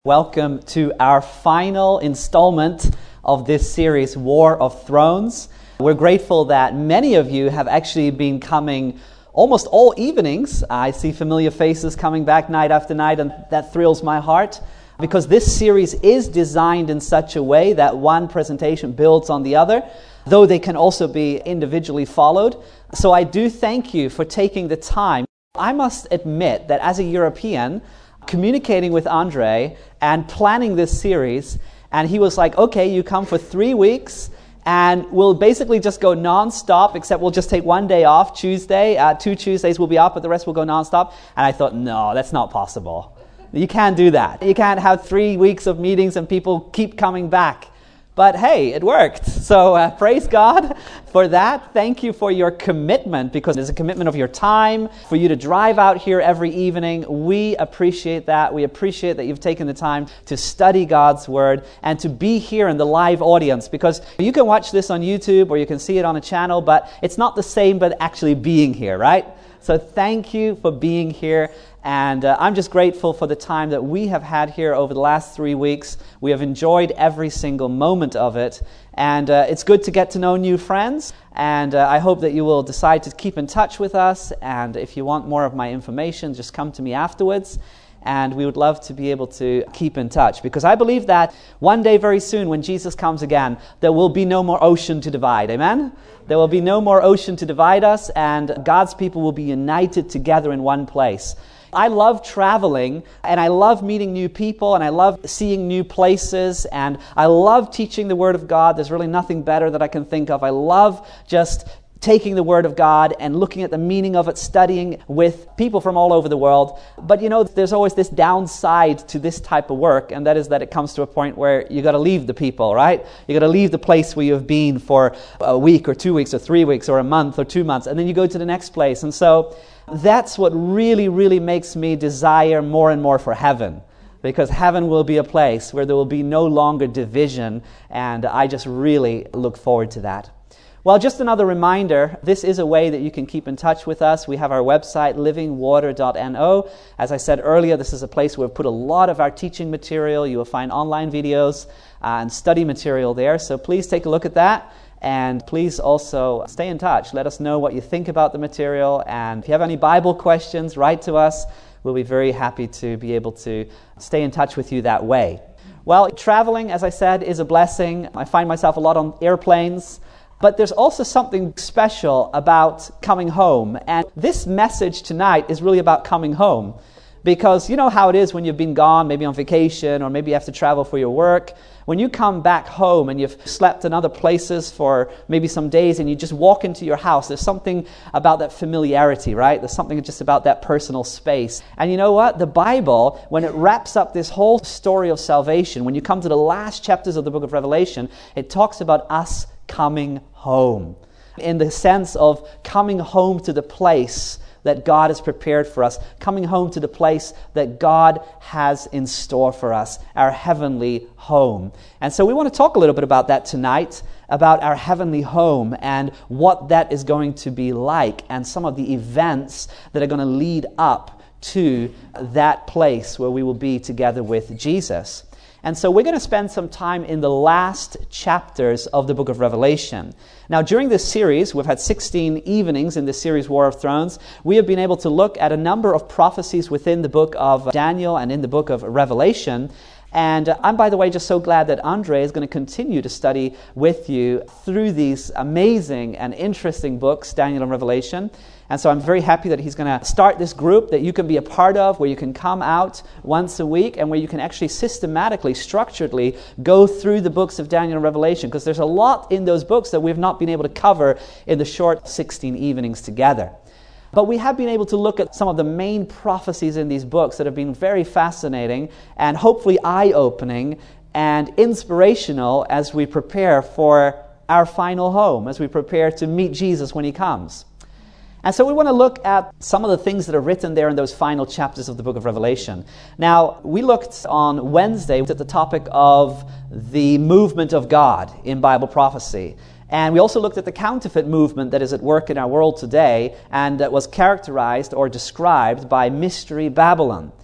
Welcome to our final installment of this series, War of Thrones. We're grateful that many of you have actually been coming almost all evenings. I see familiar faces coming back night after night, and that thrills my heart because this series is designed in such a way that one presentation builds on the other, though they can also be individually followed. So I do thank you for taking the time. I must admit that as a European, communicating with Andre and planning this series, and he was like, okay, you come for 3 weeks and we'll basically just go non-stop, except we'll just take one day off, Tuesday. 2 Tuesdays will be off, but the rest will go non-stop. And I thought, no, that's not possible. You can't do that. You can't have 3 weeks of meetings and people keep coming back. But hey, it worked. So praise God for that. Thank you for your commitment, because it's a commitment of your time for you to drive out here every evening. We appreciate that. We appreciate that you've taken the time to study God's Word and to be here in the live audience, because you can watch this on YouTube or you can see it on a channel, but it's not the same but actually being here, right? So thank you for being here. And I'm just grateful for the time that we have had here over the last 3 weeks. We have enjoyed every single moment of it. And it's good to get to know new friends. And I hope that you will decide to keep in touch with us. And if you want more of my information, just come to me afterwards. And we would love to be able to keep in touch, because I believe that one day very soon, when Jesus comes again, there will be no more ocean to divide. Amen? There will be no more ocean to divide us, and God's people will be united together in one place. I love traveling, and I love meeting new people, and I love seeing new places, and I love teaching the Word of God. There's really nothing better that I can think of. I love just taking the Word of God and looking at the meaning of it, studying with people from all over the world. But you know, there's always this downside to this type of work, and that is that it comes to a point where you got to leave the people, right? You got to leave the place where you've been for a week or 2 weeks or 3 weeks or a month or 2 months, and then you go to the next place. And so that's what really, really makes me desire more and more for heaven. Because heaven will be a place where there will be no longer division, and I just really look forward to that. Well, just another reminder, this is a way that you can keep in touch with us. We have our website, livingwater.no. As I said earlier, this is a place where we've put a lot of our teaching material. You will find online videos and study material there, so please take a look at that. And please also stay in touch. Let us know what you think about the material. And if you have any Bible questions, write to us. We'll be very happy to be able to stay in touch with you that way. Well, traveling, as I said, is a blessing. I find myself a lot on airplanes. But there's also something special about coming home. And this message tonight is really about coming home. Because you know how it is when you've been gone, maybe on vacation, or maybe you have to travel for your work. When you come back home and you've slept in other places for maybe some days and you just walk into your house, there's something about that familiarity, right? There's something just about that personal space. And you know what? The Bible, when it wraps up this whole story of salvation, when you come to the last chapters of the book of Revelation, it talks about us coming home, in the sense of coming home to the place that God has prepared for us, coming home to the place that God has in store for us, our heavenly home. And so we want to talk a little bit about that tonight, about our heavenly home and what that is going to be like, and some of the events that are going to lead up to that place where we will be together with Jesus. And so we're going to spend some time in the last chapters of the book of Revelation. Now, during this series, we've had 16 evenings in this series, War of Thrones. We have been able to look at a number of prophecies within the book of Daniel and in the book of Revelation. And I'm, by the way, just so glad that Andre is going to continue to study with you through these amazing and interesting books, Daniel and Revelation. And so I'm very happy that he's going to start this group that you can be a part of, where you can come out once a week and where you can actually systematically, structuredly go through the books of Daniel and Revelation, because there's a lot in those books that we've not been able to cover in the short 16 evenings together. But we have been able to look at some of the main prophecies in these books that have been very fascinating and hopefully eye-opening and inspirational as we prepare for our final home, as we prepare to meet Jesus when he comes. And so we want to look at some of the things that are written there in those final chapters of the book of Revelation. Now, we looked on Wednesday at the topic of the movement of God in Bible prophecy. And we also looked at the counterfeit movement that is at work in our world today and that was characterized or described by Mystery Babylon.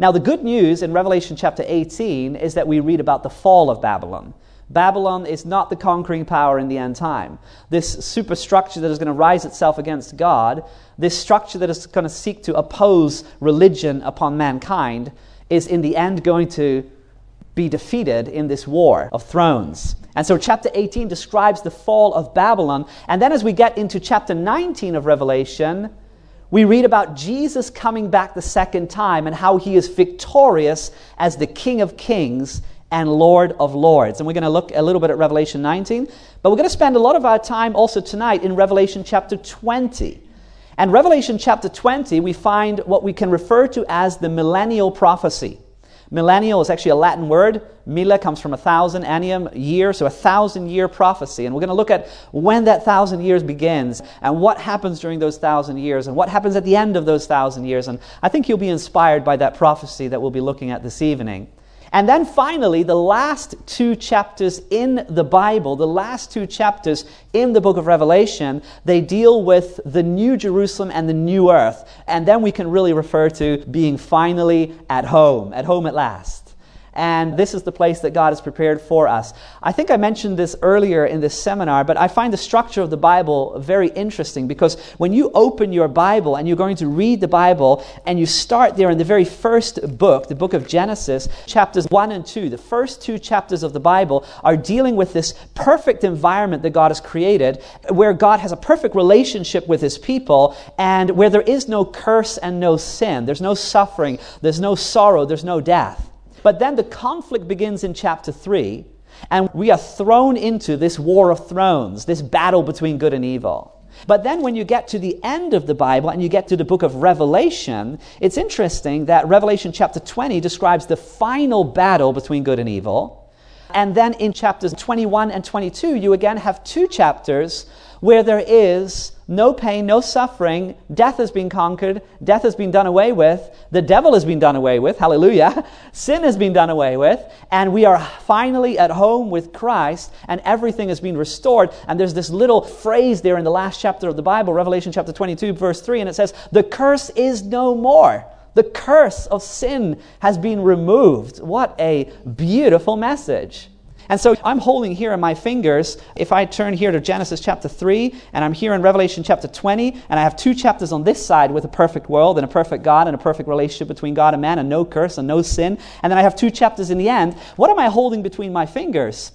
Now, the good news in Revelation chapter 18 is that we read about the fall of Babylon. Babylon is not the conquering power in the end time. This superstructure that is going to rise itself against God, this structure that is going to seek to oppose religion upon mankind, is in the end going to be defeated in this war of thrones. And so chapter 18 describes the fall of Babylon. And then as we get into chapter 19 of Revelation, we read about Jesus coming back the second time and how he is victorious as the King of Kings and Lord of Lords. And we're going to look a little bit at Revelation 19, but we're going to spend a lot of our time also tonight in Revelation chapter 20. And Revelation chapter 20, we find what we can refer to as the millennial prophecy. Millennial is actually a Latin word. Mille comes from 1,000, annium, year, so 1,000-year prophecy. And we're going to look at when that 1,000 years begins and what happens during those 1,000 years and what happens at the end of those 1,000 years. And I think you'll be inspired by that prophecy that we'll be looking at this evening. And then finally, the last two chapters in the Bible, the last two chapters in the book of Revelation, they deal with the new Jerusalem and the new earth. And then we can really refer to being finally at home at last. And this is the place that God has prepared for us. I think I mentioned this earlier in this seminar, but I find the structure of the Bible very interesting because when you open your Bible and you're going to read the Bible and you start there in the very first book, the book of Genesis, chapters 1 and 2, the first two chapters of the Bible are dealing with this perfect environment that God has created, where God has a perfect relationship with his people and where there is no curse and no sin. There's no suffering, there's no sorrow, there's no death. But then the conflict begins in chapter 3, and we are thrown into this war of thrones, this battle between good and evil. But then when you get to the end of the Bible and you get to the book of Revelation, it's interesting that Revelation chapter 20 describes the final battle between good and evil. And then in chapters 21 and 22, you again have two chapters where there is no pain, no suffering, death has been conquered, death has been done away with, the devil has been done away with, hallelujah, sin has been done away with, and we are finally at home with Christ, and everything has been restored. And there's this little phrase there in the last chapter of the Bible, Revelation chapter 22, verse 3, and it says, "The curse is no more." The curse of sin has been removed. What a beautiful message. And so I'm holding here in my fingers, if I turn here to Genesis chapter 3, and I'm here in Revelation chapter 20, and I have two chapters on this side with a perfect world and a perfect God and a perfect relationship between God and man and no curse and no sin, and then I have two chapters in the end. What am I holding between my fingers?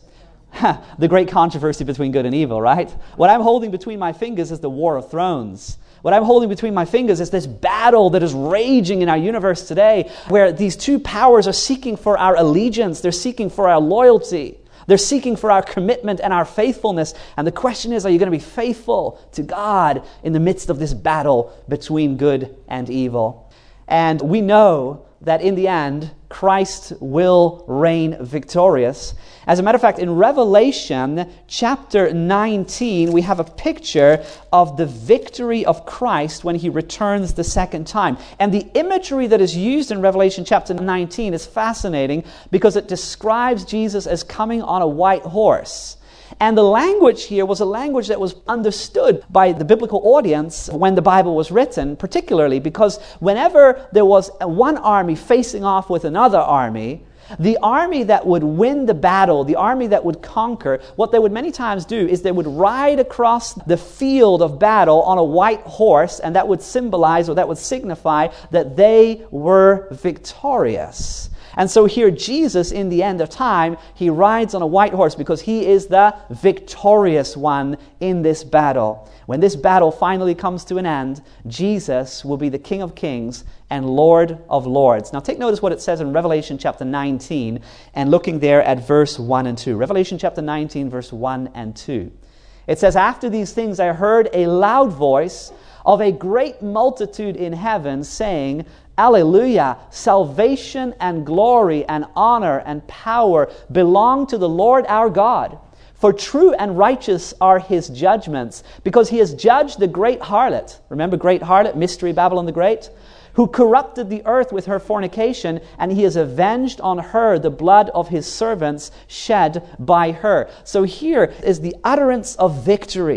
The great controversy between good and evil, right? What I'm holding between my fingers is the war of thrones. What I'm holding between my fingers is this battle that is raging in our universe today, where these two powers are seeking for our allegiance, they're seeking for our loyalty. They're seeking for our commitment and our faithfulness. And the question is, are you going to be faithful to God in the midst of this battle between good and evil? And we know that in the end, Christ will reign victorious. As a matter of fact, in Revelation chapter 19, we have a picture of the victory of Christ when he returns the second time. And the imagery that is used in Revelation chapter 19 is fascinating because it describes Jesus as coming on a white horse. And the language here was a language that was understood by the biblical audience when the Bible was written, particularly because whenever there was one army facing off with another army, the army that would win the battle, the army that would conquer, what they would many times do is they would ride across the field of battle on a white horse, and that would symbolize or that would signify that they were victorious. And so here Jesus, in the end of time, he rides on a white horse because he is the victorious one in this battle. When this battle finally comes to an end, Jesus will be the King of Kings and Lord of Lords. Now take notice what it says in Revelation chapter 19 and looking there at verse 1 and 2. Revelation chapter 19, verse 1 and 2. It says, "After these things I heard a loud voice of a great multitude in heaven saying, Alleluia, salvation and glory and honor and power belong to the Lord our God. For true and righteous are his judgments, because he has judged the great harlot." Remember great harlot, Mystery Babylon the Great? "Who corrupted the earth with her fornication, and he has avenged on her the blood of his servants shed by her." So here is the utterance of victory.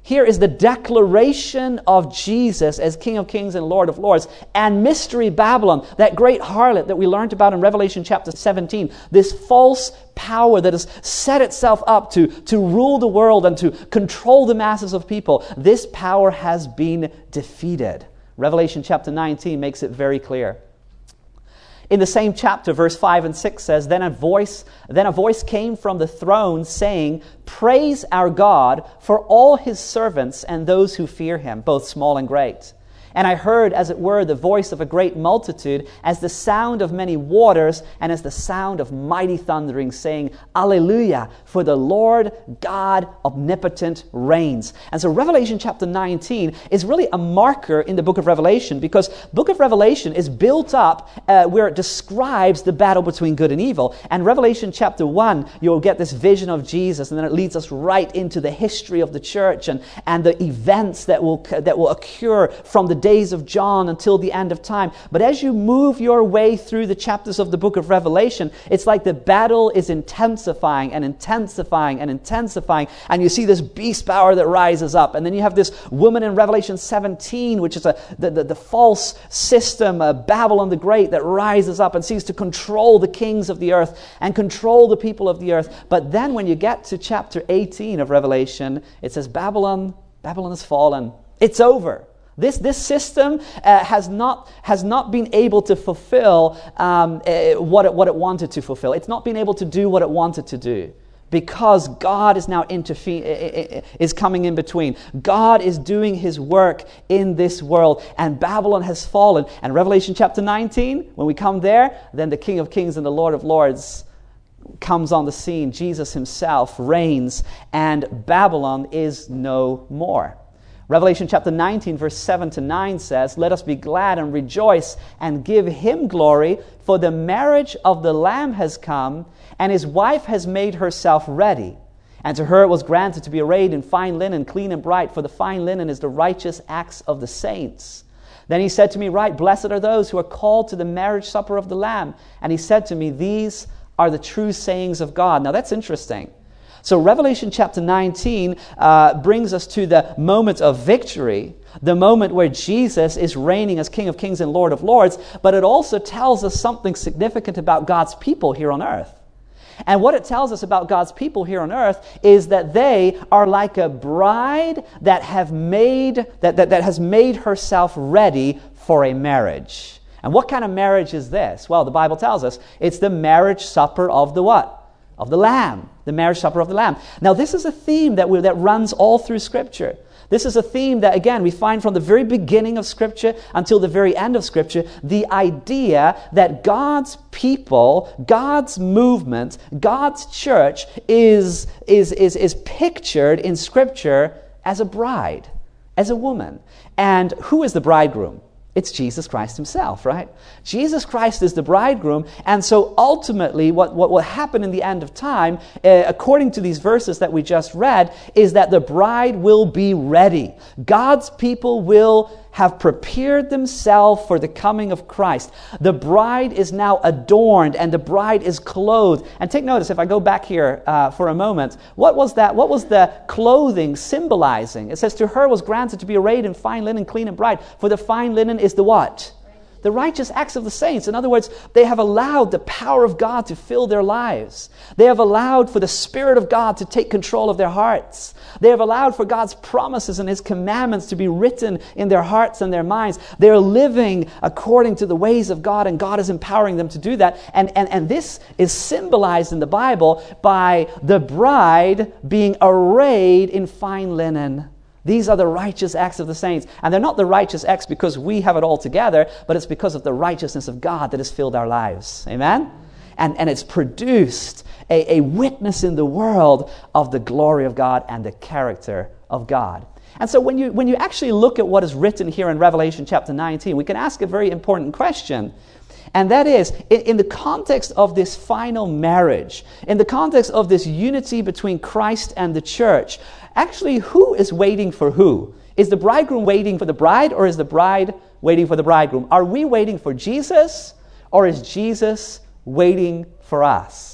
Here is the declaration of Jesus as King of Kings and Lord of Lords. And Mystery Babylon, that great harlot that we learned about in Revelation chapter 17, this false power that has set itself up to rule the world and to control the masses of people, this power has been defeated. Revelation chapter 19 makes it very clear. In the same chapter, verse 5 and 6 says, Then a voice came from the throne saying, Praise our God for all his servants and those who fear him, both small and great. And I heard, as it were, the voice of a great multitude, as the sound of many waters, and as the sound of mighty thundering, saying, Alleluia, for the Lord God omnipotent reigns. And so Revelation chapter 19 is really a marker in the book of Revelation, because book of Revelation is built up where it describes the battle between good and evil. And Revelation chapter 1, you'll get this vision of Jesus, and then it leads us right into the history of the church and the events that will occur from the days of John until the end of time. But as you move your way through the chapters of the book of Revelation, it's like the battle is intensifying and intensifying and intensifying, and you see this beast power that rises up. And then you have this woman in Revelation 17, which is the false system, Babylon the Great, that rises up and seeks to control the kings of the earth and control the people of the earth. But then when you get to chapter 18 of Revelation, it says Babylon has fallen. It's over. This system has not been able to fulfill what it wanted to fulfill. It's not been able to do what it wanted to do, because God is now is coming in between. God is doing his work in this world, and Babylon has fallen. And Revelation chapter 19, when we come there, then the King of Kings and the Lord of Lords comes on the scene. Jesus himself reigns, and Babylon is no more. Revelation chapter 19, verse 7 to 9 says, Let us be glad and rejoice and give him glory, for the marriage of the Lamb has come, and his wife has made herself ready. And to her it was granted to be arrayed in fine linen, clean and bright, for the fine linen is the righteous acts of the saints. Then he said to me, Right, blessed are those who are called to the marriage supper of the Lamb. And he said to me, These are the true sayings of God. Now that's interesting. So Revelation chapter 19 brings us to the moment of victory, the moment where Jesus is reigning as King of Kings and Lord of Lords, but it also tells us something significant about God's people here on earth. And what it tells us about God's people here on earth is that they are like a bride that has made herself ready for a marriage. And what kind of marriage is this? Well, the Bible tells us it's the marriage supper of the what? Of the Lamb, the marriage supper of the Lamb. Now, this is a theme that runs all through Scripture. This is a theme that, again, we find from the very beginning of Scripture until the very end of Scripture, the idea that God's people, God's movement, God's church is pictured in Scripture as a bride, as a woman. And who is the bridegroom? It's Jesus Christ himself, right? Jesus Christ is the bridegroom, and so ultimately what will happen in the end of time, according to these verses that we just read, is that the bride will be ready. God's people will have prepared themselves for the coming of Christ. The bride is now adorned, and the bride is clothed. And take notice, if I go back here for a moment, what was that? What was the clothing symbolizing? It says, to her was granted to be arrayed in fine linen, clean and bright. For the fine linen is the what? The righteous acts of the saints. In other words, they have allowed the power of God to fill their lives. They have allowed for the Spirit of God to take control of their hearts. They have allowed for God's promises and his commandments to be written in their hearts and their minds. They are living according to the ways of God, and God is empowering them to do that. And this is symbolized in the Bible by the bride being arrayed in fine linen. These are the righteous acts of the saints. And they're not the righteous acts because we have it all together, but it's because of the righteousness of God that has filled our lives. Amen? And it's produced a witness in the world of the glory of God and the character of God. And so when you actually look at what is written here in Revelation chapter 19, we can ask a very important question. And that is, in the context of this final marriage, in the context of this unity between Christ and the church, actually, who is waiting for who? Is the bridegroom waiting for the bride, or is the bride waiting for the bridegroom? Are we waiting for Jesus, or is Jesus waiting for us?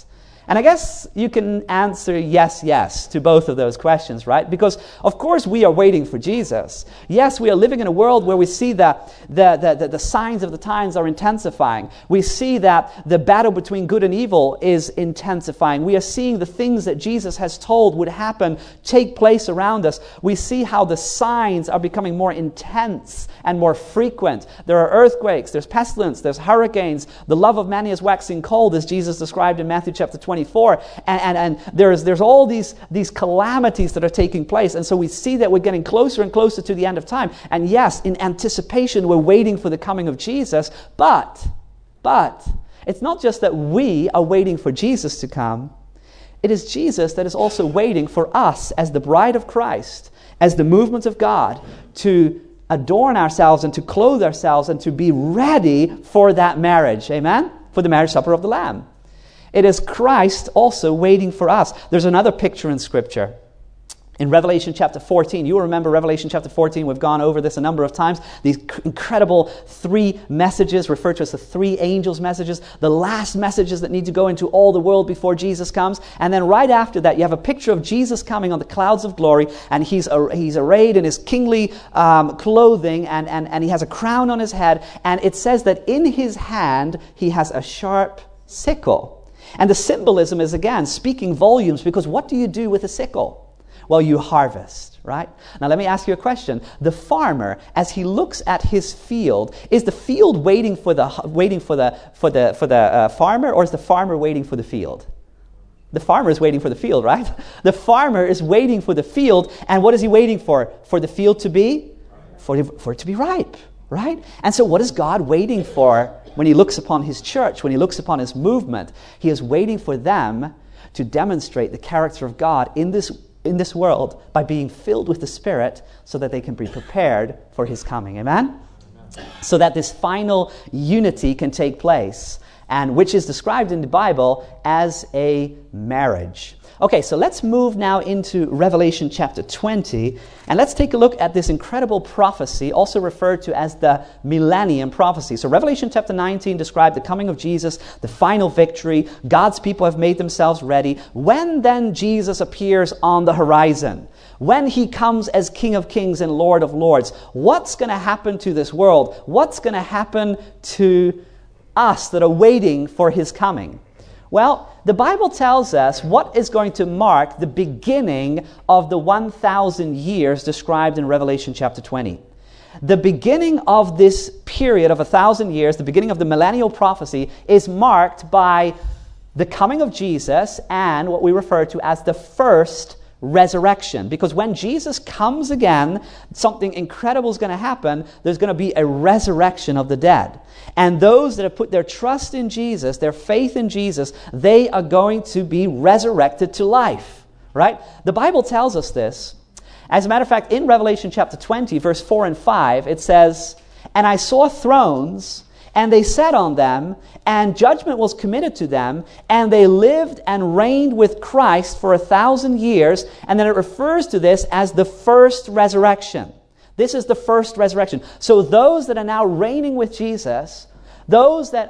And I guess you can answer yes to both of those questions, right? Because, of course, we are waiting for Jesus. Yes, we are living in a world where we see that the signs of the times are intensifying. We see that the battle between good and evil is intensifying. We are seeing the things that Jesus has told would happen take place around us. We see how the signs are becoming more intense and more frequent. There are earthquakes, there's pestilence, there's hurricanes. The love of many is waxing cold, as Jesus described in Matthew chapter 24. And there's all these calamities that are taking place. And so we see that we're getting closer and closer to the end of time. And yes, in anticipation, we're waiting for the coming of Jesus. But it's not just that we are waiting for Jesus to come. It is Jesus that is also waiting for us as the bride of Christ, as the movement of God, to adorn ourselves and to clothe ourselves and to be ready for that marriage. Amen? For the marriage supper of the Lamb. It is Christ also waiting for us. There's another picture in Scripture. In Revelation chapter 14, you will remember Revelation chapter 14, we've gone over this a number of times. These incredible 3 messages referred to as the 3 angels' messages, the last messages that need to go into all the world before Jesus comes. And then right after that, you have a picture of Jesus coming on the clouds of glory, and he's arrayed in his kingly clothing, and he has a crown on his head, and it says that in his hand he has a sharp sickle. And the symbolism is, again, speaking volumes, because what do you do with a sickle? Well, you harvest, right? Now, let me ask you a question. The farmer, as he looks at his field, is the field waiting for the farmer, or is the farmer waiting for the field? The farmer is waiting for the field, right? The farmer is waiting for the field, and what is he waiting for? For the field to be? For it to be ripe, right? And so what is God waiting for when he looks upon his church, when he looks upon his movement? He is waiting for them to demonstrate the character of God in this world by being filled with the Spirit, so that they can be prepared for his coming. Amen? So that this final unity can take place, and which is described in the Bible as a marriage. Okay, so let's move now into Revelation chapter 20, and let's take a look at this incredible prophecy, also referred to as the Millennium Prophecy. So Revelation chapter 19 described the coming of Jesus, the final victory. God's people have made themselves ready. When then Jesus appears on the horizon, when he comes as King of Kings and Lord of Lords, what's going to happen to this world? What's going to happen to us that are waiting for his coming? Well, the Bible tells us what is going to mark the beginning of the 1,000 years described in Revelation chapter 20. The beginning of this period of 1,000 years, the beginning of the millennial prophecy, is marked by the coming of Jesus and what we refer to as the first resurrection. Because when Jesus comes again, something incredible is going to happen. There's going to be a resurrection of the dead. And those that have put their trust in Jesus, their faith in Jesus, they are going to be resurrected to life. Right? The Bible tells us this. As a matter of fact, in Revelation chapter 20, verse 4 and 5, it says, "And I saw thrones, and they sat on them, and judgment was committed to them, and they lived and reigned with Christ for 1,000 years. And then it refers to this as the first resurrection. This is the first resurrection. So those that are now reigning with Jesus, those that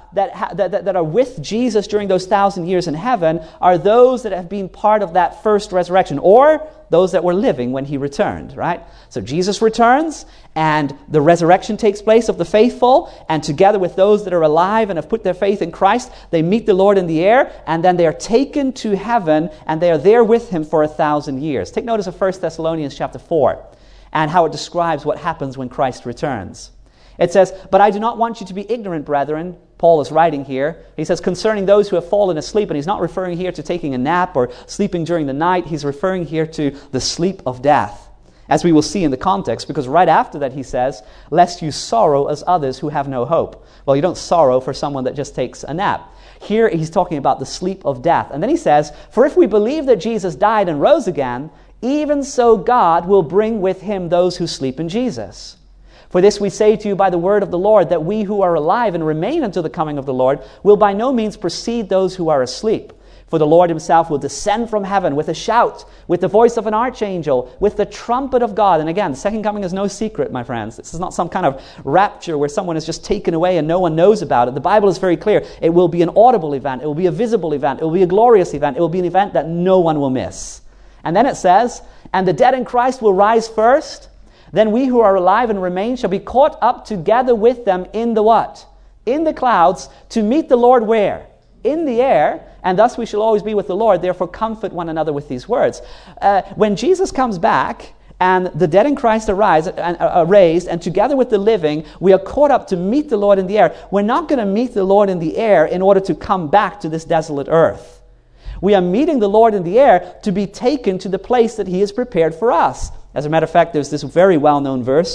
are with Jesus during those 1,000 years in heaven, are those that have been part of that first resurrection, or those that were living when he returned, right? So Jesus returns, and the resurrection takes place of the faithful, and together with those that are alive and have put their faith in Christ, they meet the Lord in the air, and then they are taken to heaven, and they are there with him for 1,000 years. Take notice of 1 Thessalonians chapter 4, and how it describes what happens when Christ returns. It says, "But I do not want you to be ignorant, brethren," Paul is writing here. He says, "concerning those who have fallen asleep," and he's not referring here to taking a nap or sleeping during the night. He's referring here to the sleep of death, as we will see in the context, because right after that he says, "Lest you sorrow as others who have no hope." Well, you don't sorrow for someone that just takes a nap. Here he's talking about the sleep of death. And then he says, "For if we believe that Jesus died and rose again, even so God will bring with him those who sleep in Jesus. For this we say to you by the word of the Lord, that we who are alive and remain until the coming of the Lord will by no means precede those who are asleep. For the Lord himself will descend from heaven with a shout, with the voice of an archangel, with the trumpet of God. And again, the second coming is no secret, my friends. This is not some kind of rapture where someone is just taken away and no one knows about it. The Bible is very clear. It will be an audible event. It will be a visible event. It will be a glorious event. It will be an event that no one will miss. And then it says, and the dead in Christ will rise first. Then we who are alive and remain shall be caught up together with them in the what? In the clouds, to meet the Lord where? In the air, and thus we shall always be with the Lord. Therefore comfort one another with these words. When Jesus comes back and the dead in Christ arise and are raised, and together with the living we are caught up to meet the Lord in the air, we're not going to meet the Lord in the air in order to come back to this desolate earth. We are meeting the Lord in the air to be taken to the place that he has prepared for us. As a matter of fact, there's this very well-known verse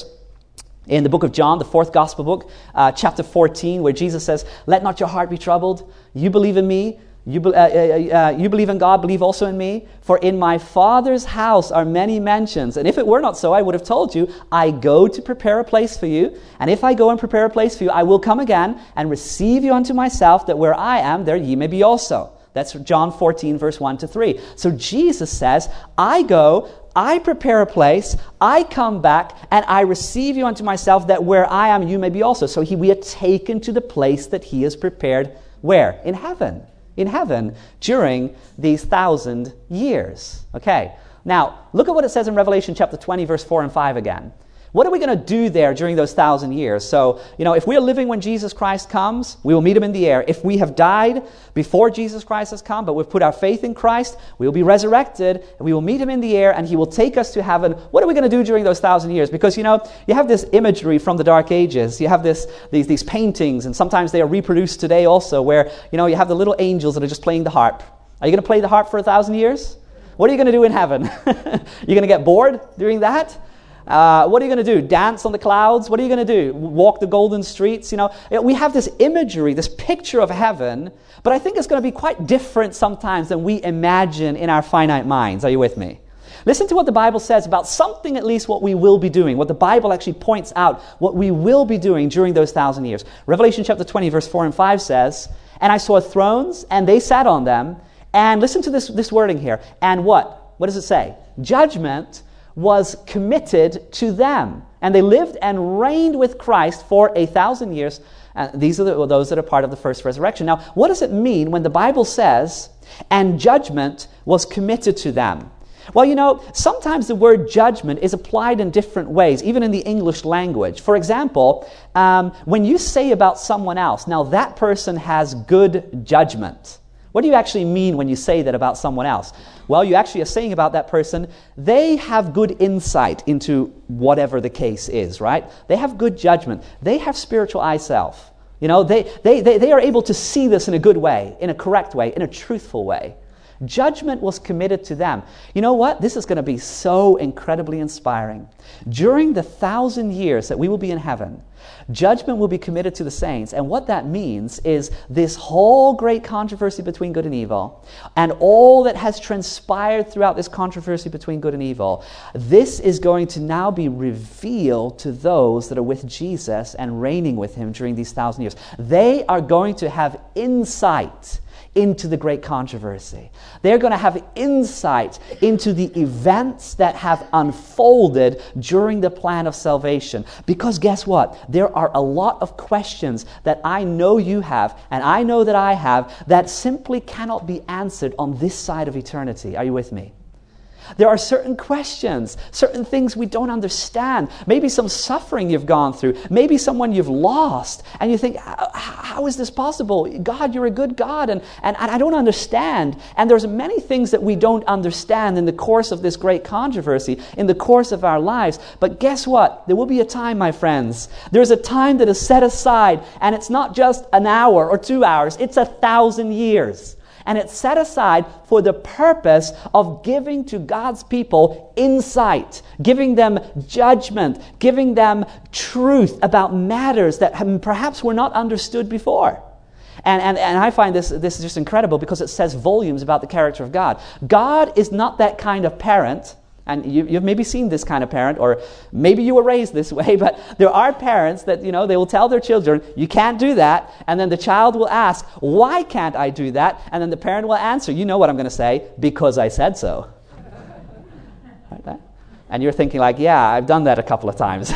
in the book of John, the fourth gospel book, chapter 14, where Jesus says, let not your heart be troubled. You believe in me. You believe in God, believe also in me. For in my Father's house are many mansions. And if it were not so, I would have told you, I go to prepare a place for you. And if I go and prepare a place for you, I will come again and receive you unto myself, that where I am, there ye may be also. That's John 14, verse 1 to 3. So Jesus says, I go, I prepare a place, I come back, and I receive you unto myself, that where I am, you may be also. So we are taken to the place that he has prepared. Where? In heaven. In heaven, during these 1,000 years. Okay, now look at what it says in Revelation chapter 20, verse 4 and 5 again. What are we going to do there during those 1,000 years? So, if we are living when Jesus Christ comes, we will meet him in the air. If we have died before Jesus Christ has come, but we've put our faith in Christ, we will be resurrected, and we will meet him in the air, and he will take us to heaven. What are we going to do during those 1,000 years? Because, you have this imagery from the Dark Ages. You have these paintings, and sometimes they are reproduced today also, where, you have the little angels that are just playing the harp. Are you going to play the harp for 1,000 years? What are you going to do in heaven? You're going to get bored doing that? What are you going to do? Dance on the clouds? What are you going to do? Walk the golden streets? We have this imagery, this picture of heaven, but I think it's going to be quite different sometimes than we imagine in our finite minds. Are you with me? Listen to what the Bible says about something, at least what we will be doing, what the Bible actually points out, what we will be doing during those 1,000 years. Revelation chapter 20, verse 4 and 5 says, and I saw thrones, and they sat on them, and listen to this wording here, and what? What does it say? Judgment was committed to them. And they lived and reigned with Christ for 1,000 years. These are those that are part of the first resurrection. Now, what does it mean when the Bible says, and judgment was committed to them? Well, sometimes the word judgment is applied in different ways, even in the English language. For example, when you say about someone else, now that person has good judgment. What do you actually mean when you say that about someone else? Well, you actually are saying about that person, they have good insight into whatever the case is, right? They have good judgment. They have spiritual eye self. They are able to see this in a good way, in a correct way, in a truthful way. Judgment was committed to them. You know what? This is going to be so incredibly inspiring. During the 1,000 years that we will be in heaven, judgment will be committed to the saints. And what that means is this whole great controversy between good and evil, and all that has transpired throughout this controversy between good and evil, this is going to now be revealed to those that are with Jesus and reigning with him during these 1,000 years. They are going to have insight into the great controversy. They're going to have insight into the events that have unfolded during the plan of salvation. Because guess what? There are a lot of questions that I know you have, and I know that I have, that simply cannot be answered on this side of eternity. Are you with me? There are certain questions, certain things we don't understand. Maybe some suffering you've gone through. Maybe someone you've lost. And you think, how is this possible? God, you're a good God, and I don't understand. And there's many things that we don't understand in the course of this great controversy, in the course of our lives. But guess what? There will be a time, my friends. There's a time that is set aside, and it's not just an hour or 2 hours. It's 1,000 years. And it's set aside for the purpose of giving to God's people insight, giving them judgment, giving them truth about matters that perhaps were not understood before. And I find this is just incredible because it says volumes about the character of God. God is not that kind of parent And you've maybe seen this kind of parent, or maybe you were raised this way, but there are parents that, they will tell their children, you can't do that. And then the child will ask, why can't I do that? And then the parent will answer, you know what I'm going to say, because I said so. Right? And you're thinking like, yeah, I've done that a couple of times.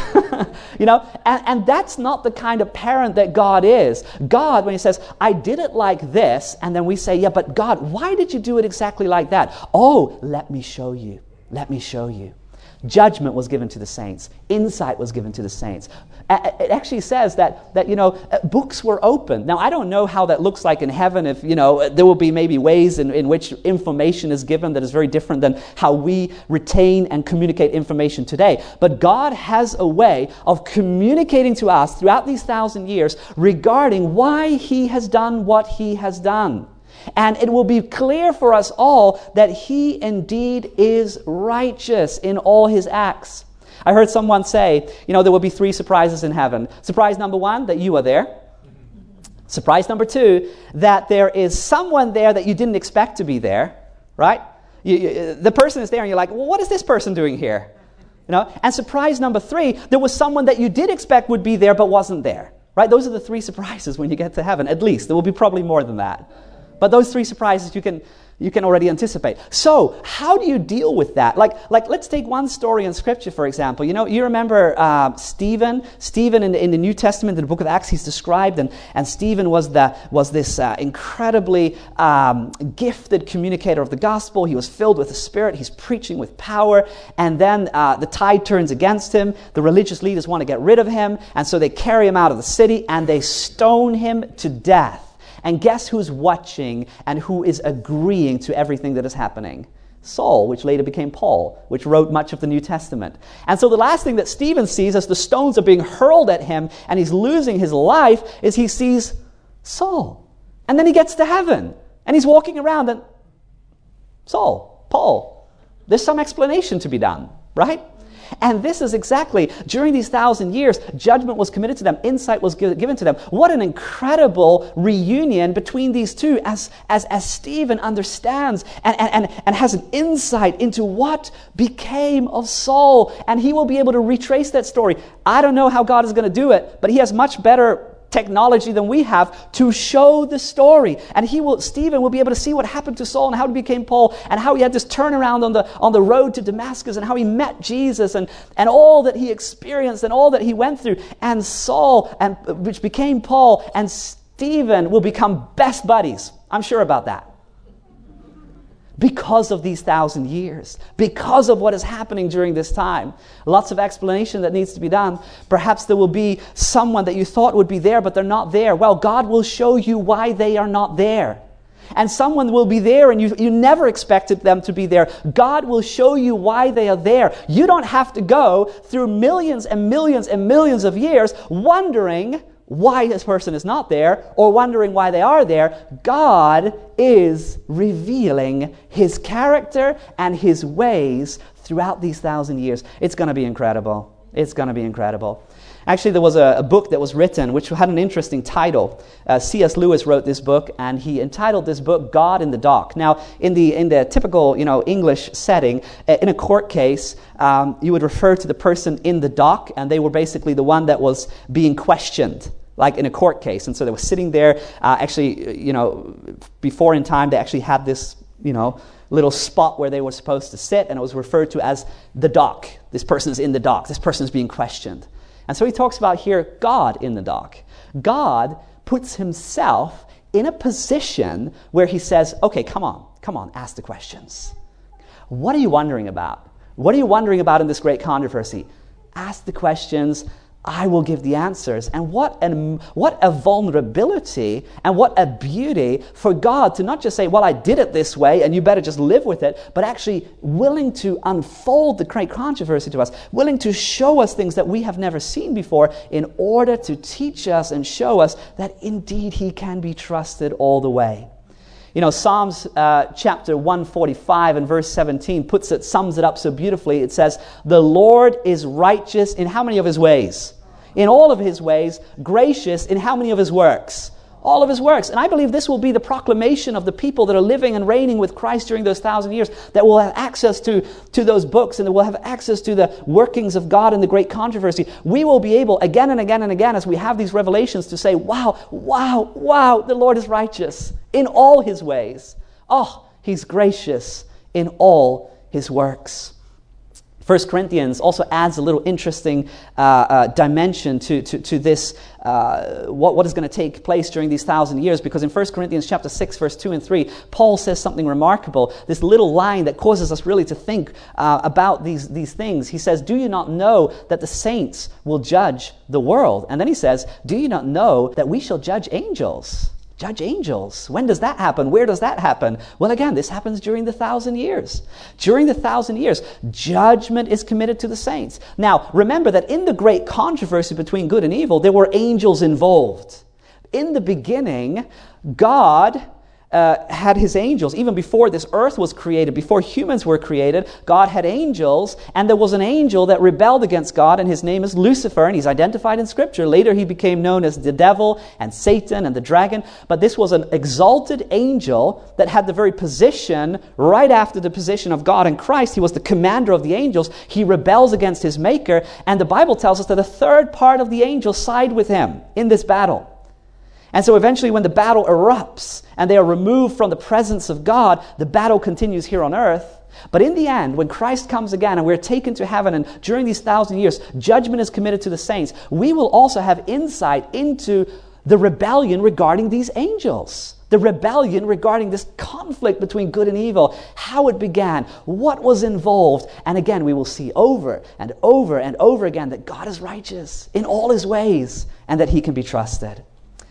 And that's not the kind of parent that God is. God, when he says, I did it like this, and then we say, yeah, but God, why did you do it exactly like that? Oh, let me show you. Let me show you. Judgment was given to the saints. Insight was given to the saints. It actually says that books were opened. Now, I don't know how that looks like in heaven, if, there will be maybe ways in which information is given that is very different than how we retain and communicate information today. But God has a way of communicating to us throughout these 1,000 years regarding why he has done what he has done. And it will be clear for us all that he indeed is righteous in all his acts. I heard someone say, there will be 3 surprises in heaven. Surprise number 1, that you are there. Surprise number 2, that there is someone there that you didn't expect to be there, right? The person is there and you're like, well, what is this person doing here? And surprise number 3, there was someone that you did expect would be there but wasn't there, right? Those are the 3 surprises when you get to heaven, at least. There will be probably more than that. But those 3 surprises you can already anticipate. So how do you deal with that? Like let's take one story in Scripture, for example. You remember Stephen? Stephen in the New Testament, in the book of Acts, he's described, and Stephen was this incredibly gifted communicator of the gospel. He was filled with the Spirit. He's preaching with power. And then the tide turns against him. The religious leaders want to get rid of him. And so they carry him out of the city and they stone him to death. And guess who's watching and who is agreeing to everything that is happening? Saul, which later became Paul, which wrote much of the New Testament. And so the last thing that Stephen sees as the stones are being hurled at him and he's losing his life is he sees Saul. And then he gets to heaven and he's walking around and Saul, Paul, there's some explanation to be done, right? And this is exactly, during these 1,000 years, judgment was committed to them, insight was given to them. What an incredible reunion between these two as Stephen understands and has an insight into what became of Saul. And he will be able to retrace that story. I don't know how God is going to do it, but he has much better technology than we have to show the story. And Stephen will be able to see what happened to Saul and how he became Paul and how he had this turnaround on the road to Damascus and how he met Jesus and all that he experienced and all that he went through. And Saul, which became Paul, and Stephen will become best buddies. I'm sure about that. Because of these 1,000 years, because of what is happening during this time. Lots of explanation that needs to be done. Perhaps there will be someone that you thought would be there, but they're not there. Well, God will show you why they are not there. And someone will be there and you never expected them to be there. God will show you why they are there. You don't have to go through millions and millions and millions of years wondering why this person is not there or wondering why they are there. God is revealing his character and his ways throughout these 1,000 years. It's going to be incredible. It's going to be incredible. Actually, there was a book that was written which had an interesting title. C.S. Lewis wrote this book, and he entitled this book "God in the Dock." Now, in the typical English setting, in a court case, you would refer to the person in the dock, and they were basically the one that was being questioned, like in a court case. And so they were sitting there. Before in time, they actually had this little spot where they were supposed to sit, and it was referred to as the dock. This person is in the dock. This person is being questioned. And so he talks about here God in the dock. God puts himself in a position where he says, okay, come on, ask the questions. What are you wondering about? What are you wondering about in this great controversy? Ask the questions. I will give the answers. And what a vulnerability and what a beauty for God to not just say, well, I did it this way and you better just live with it, but actually willing to unfold the great controversy to us, willing to show us things that we have never seen before in order to teach us and show us that indeed he can be trusted all the way. Psalms chapter 145 and verse 17 sums it up so beautifully. It says, the Lord is righteous in how many of his ways? In all of his ways. Gracious in how many of his works? all of his works. And I believe this will be the proclamation of the people that are living and reigning with Christ during those 1,000 years, that will have access to those books, and that will have access to the workings of God in the great controversy. We will be able again and again and again, as we have these revelations, to say, wow, wow, wow, the Lord is righteous in all his ways. Oh, he's gracious in all his works. 1 Corinthians also adds a little interesting dimension to this, what is going to take place during these 1,000 years, because in 1 Corinthians chapter 6, verse 2 and 3, Paul says something remarkable, this little line that causes us really to think about these things. He says, do you not know that the saints will judge the world? And then he says, do you not know that we shall judge angels? Judge angels. When does that happen? Where does that happen? Well, again, this happens during the 1,000 years. During the 1,000 years, judgment is committed to the saints. Now, remember that in the great controversy between good and evil, there were angels involved. In the beginning, God had his angels. Even before this earth was created, before humans were created, God had angels, and there was an angel that rebelled against God, and his name is Lucifer, and he's identified in Scripture. Later he became known as the devil and Satan and the dragon, but this was an exalted angel that had the very position right after the position of God and Christ. He was the commander of the angels. He rebels against his maker, and the Bible tells us that a third part of the angels side with him in this battle. And so eventually when the battle erupts and they are removed from the presence of God, the battle continues here on earth. But in the end, when Christ comes again and we're taken to heaven, and during these 1,000 years, judgment is committed to the saints, we will also have insight into the rebellion regarding these angels. The rebellion regarding this conflict between good and evil, how it began, what was involved. And again, we will see over and over and over again that God is righteous in all his ways and that he can be trusted.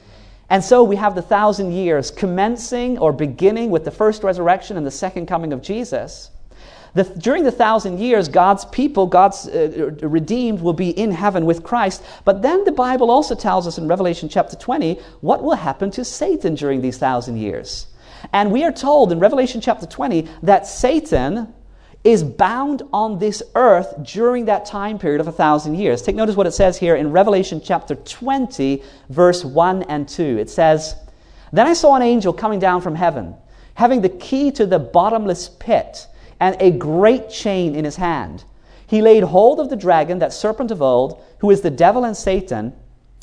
And so we have the 1,000 years commencing or beginning with the first resurrection and the second coming of Jesus. During the 1,000 years, God's people, God's redeemed, will be in heaven with Christ. But then the Bible also tells us in Revelation chapter 20 what will happen to Satan during these 1,000 years. And we are told in Revelation chapter 20 that Satan is bound on this earth during that time period of 1,000 years. Take notice what it says here in Revelation chapter 20, verse 1 and 2. It says, "Then I saw an angel coming down from heaven, having the key to the bottomless pit, and a great chain in his hand. He laid hold of the dragon, that serpent of old, who is the devil and Satan,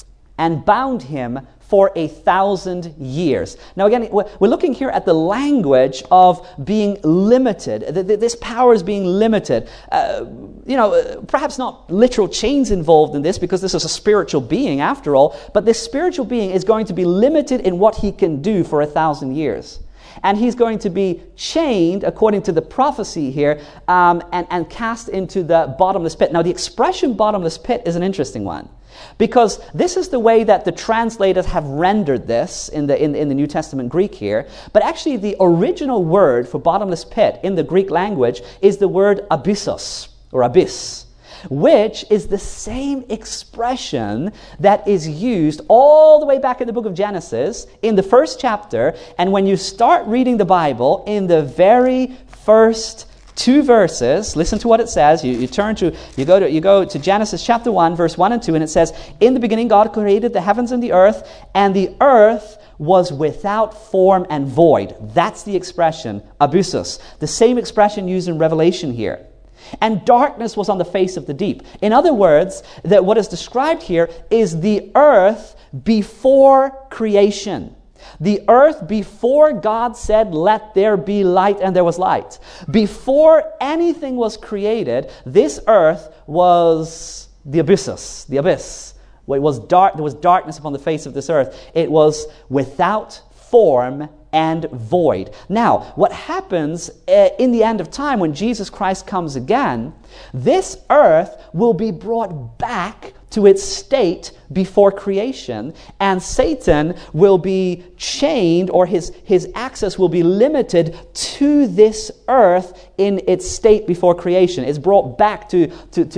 and bound him for 1,000 years." Now again, we're looking here at the language of being limited. This power is being limited. Perhaps not literal chains involved in this, because this is a spiritual being after all, but this spiritual being is going to be limited in what he can do for 1,000 years. And he's going to be chained, according to the prophecy here, and cast into the bottomless pit. Now the expression bottomless pit is an interesting one, because this is the way that the translators have rendered this in the New Testament Greek here. But actually the original word for bottomless pit in the Greek language is the word abyssos, or abyss, which is the same expression that is used all the way back in the book of Genesis in the first chapter. And when you start reading the Bible, in the very first 2 verses, listen to what it says. You go to Genesis chapter 1, verse 1 and 2, and it says, "In the beginning God created the heavens and the earth was without form and void." That's the expression, abyssos. The same expression used in Revelation here. "And darkness was on the face of the deep." In other words, that what is described here is the earth before creation. The earth before God said, "Let there be light," and there was light. Before anything was created, this earth was the abyssos, the abyss. It was dark. There was darkness upon the face of this earth. It was without form and void. Now, what happens in the end of time when Jesus Christ comes again, this earth will be brought back to its state before creation, and Satan will be chained, or his access will be limited to this earth in its state before creation. It's brought back to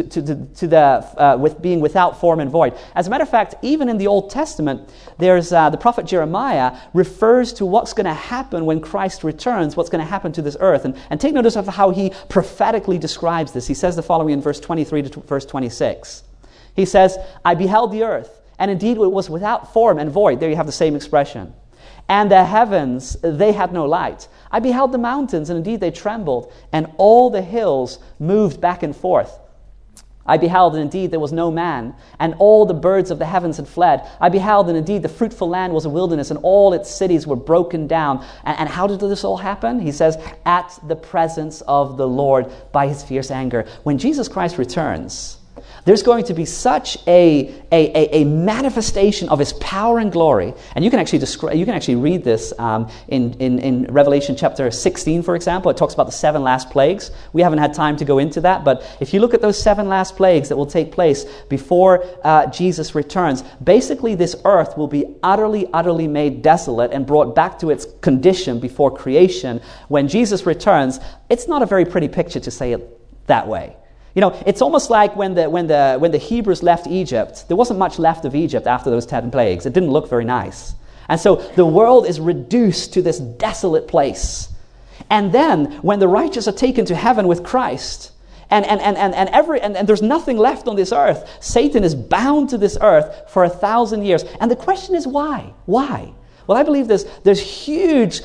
with being without form and void. As a matter of fact, even in the Old Testament, there's the prophet Jeremiah refers to what's going to happen when Christ returns, what's going to happen to this earth. And take notice of how he prophetically describes this. He says the following in verse 23 to verse 26. He says, "I beheld the earth, and indeed it was without form and void. There you have the same expression. And the heavens, they had no light. I beheld the mountains, and indeed they trembled, and all the hills moved back and forth. I beheld, and indeed there was no man, and all the birds of the heavens had fled. I beheld, and indeed the fruitful land was a wilderness, and all its cities were broken down. And how did this all happen? He says, at the presence of the Lord by his fierce anger. When Jesus Christ returns, there's going to be such a manifestation of his power and glory. And you can actually read this in Revelation chapter 16, for example. It talks about the 7 last plagues. We haven't had time to go into that, but if you look at those 7 last plagues that will take place before Jesus returns, basically this earth will be utterly made desolate and brought back to its condition before creation. When Jesus returns, it's not a very pretty picture, to say it that way. You know, it's almost like when the Hebrews left Egypt, there wasn't much left of Egypt after those 10 plagues. It didn't look very nice. And so the world is reduced to this desolate place. And then when the righteous are taken to heaven with Christ, and there's nothing left on this earth, Satan is bound to this earth for 1,000 years. And the question is why? Why? Well, I believe there's huge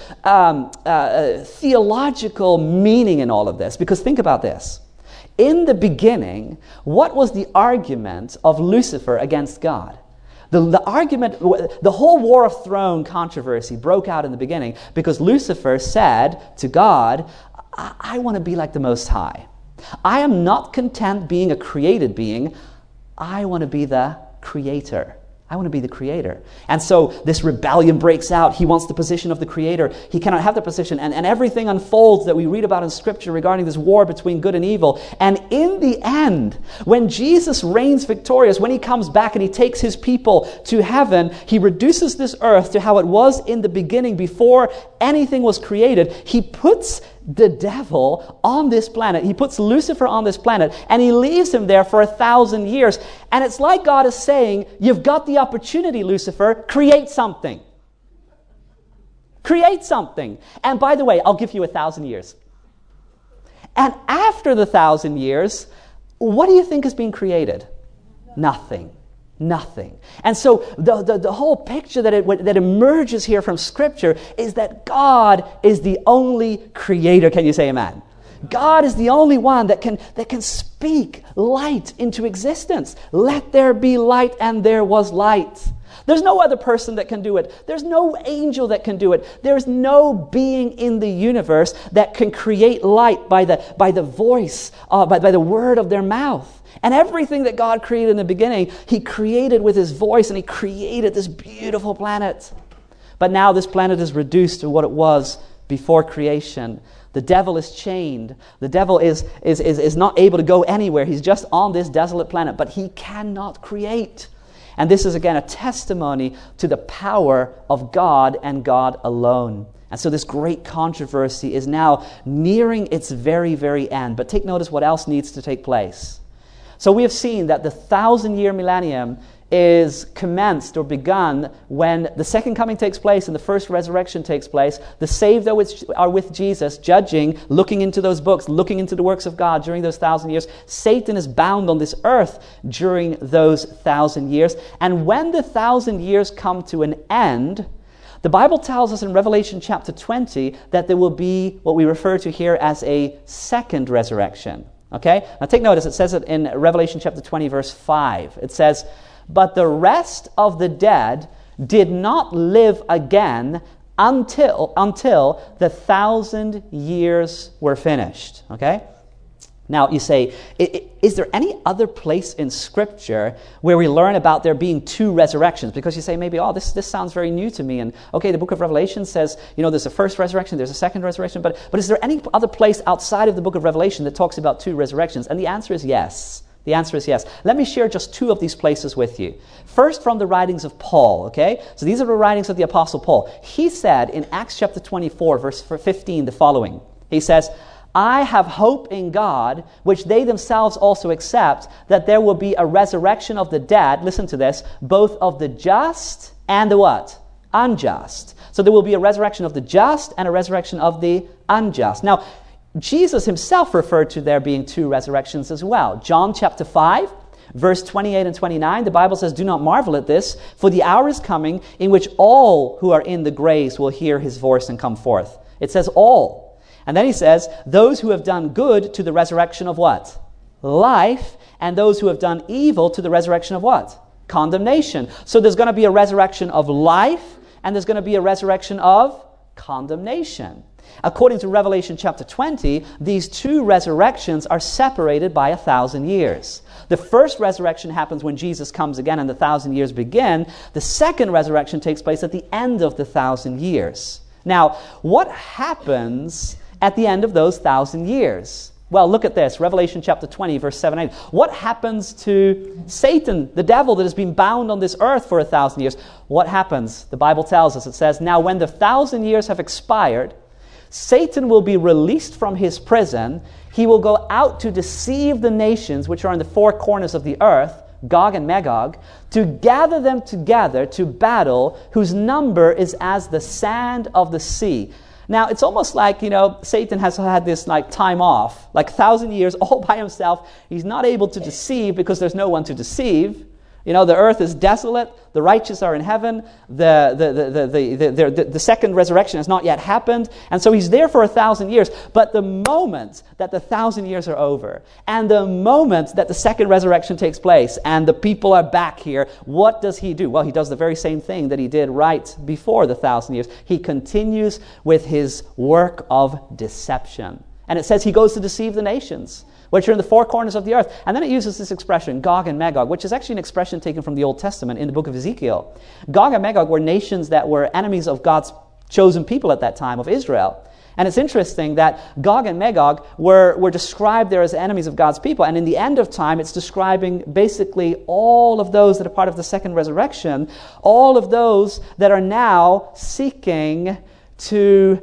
theological meaning in all of this, because think about this. In the beginning, what was the argument of Lucifer against God? The argument, the whole War of Throne controversy broke out in the beginning because Lucifer said to God, I want to be like the Most High. I am not content being a created being. I want to be the creator. I want to be the creator. And so this rebellion breaks out. He wants the position of the creator. He cannot have the position. And everything unfolds that we read about in Scripture regarding this war between good and evil. And in the end, when Jesus reigns victorious, when he comes back and he takes his people to heaven, he reduces this earth to how it was in the beginning before anything was created. He puts the devil on this planet. He puts Lucifer on this planet, and he leaves him there for 1,000 years. And it's like God is saying, you've got the opportunity, Lucifer, create something. Create something. And by the way, I'll give you 1,000 years. And after the 1,000 years, what do you think is being created? Nothing. Nothing. And so the whole picture that emerges here from Scripture is that God is the only creator. Can you say amen? God is the only one that can speak light into existence. Let there be light, and there was light. There's no other person that can do it. There's no angel that can do it. There's no being in the universe that can create light by the voice, by the word of their mouth. And everything that God created in the beginning, he created with his voice, and he created this beautiful planet. But now this planet is reduced to what it was before creation. The devil is chained. The devil is not able to go anywhere. He's just on this desolate planet, but he cannot create. And this is again a testimony to the power of God and God alone. And so this great controversy is now nearing its very, very end. But take notice what else needs to take place. So we have seen that the 1,000-year millennium is commenced or begun when the second coming takes place and the first resurrection takes place. The saved are with Jesus, judging, looking into those books, looking into the works of God during those 1,000 years. Satan is bound on this earth during those 1,000 years. And when the 1,000 years come to an end, the Bible tells us in Revelation chapter 20 that there will be what we refer to here as a second resurrection. Okay? Now take notice, it says it in Revelation chapter 20, verse 5. It says, "But the rest of the dead did not live again until the 1,000 years were finished." Okay? Now you say, is there any other place in Scripture where we learn about there being two resurrections? Because you say maybe, this sounds very new to me. And okay, the book of Revelation says, there's a first resurrection, there's a second resurrection. But is there any other place outside of the book of Revelation that talks about two resurrections? And the answer is yes. The answer is yes. Let me share just two of these places with you. First, from the writings of Paul, okay? So these are the writings of the Apostle Paul. He said in Acts chapter 24, verse 15, the following. He says, "I have hope in God, which they themselves also accept, that there will be a resurrection of the dead," listen to this, "both of the just and the" what? Unjust. So there will be a resurrection of the just and a resurrection of the unjust. Now, Jesus himself referred to there being two resurrections as well. John chapter 5, Verse 28 and 29, the Bible says, "Do not marvel at this, for the hour is coming in which all who are in the graves will hear his voice and come forth." It says all. And then he says, "Those who have done good to the resurrection of" what? Life. "And those who have done evil to the resurrection of" what? Condemnation. So there's going to be a resurrection of life, and there's going to be a resurrection of condemnation. According to Revelation chapter 20, these two resurrections are separated by 1,000 years. The first resurrection happens when Jesus comes again and the 1,000 years begin. The second resurrection takes place at the end of the 1,000 years. Now, what happens at the end of those 1,000 years? Well, look at this. Revelation chapter 20, verse 7 and 8. What happens to Satan, the devil that has been bound on this earth for 1,000 years? What happens? The Bible tells us, it says, "Now when the 1,000 years have expired, Satan will be released from his prison. He will go out to deceive the nations which are in the four corners of the earth, Gog and Magog, to gather them together to battle, whose number is as the sand of the sea." Now, it's almost like, Satan has had this time off, 1,000 years all by himself. He's not able to deceive because there's no one to deceive. The earth is desolate. The righteous are in heaven. The second resurrection has not yet happened. And so he's there for 1,000 years. But the moment that the 1,000 years are over, and the moment that the second resurrection takes place, and the people are back here, what does he do? Well, he does the very same thing that he did right before the 1,000 years. He continues with his work of deception. And it says he goes to deceive the nations, which are in the four corners of the earth. And then it uses this expression, Gog and Magog, which is actually an expression taken from the Old Testament in the book of Ezekiel. Gog and Magog were nations that were enemies of God's chosen people at that time, of Israel. And it's interesting that Gog and Magog were described there as enemies of God's people. And in the end of time, it's describing basically all of those that are part of the second resurrection, all of those that are now seeking to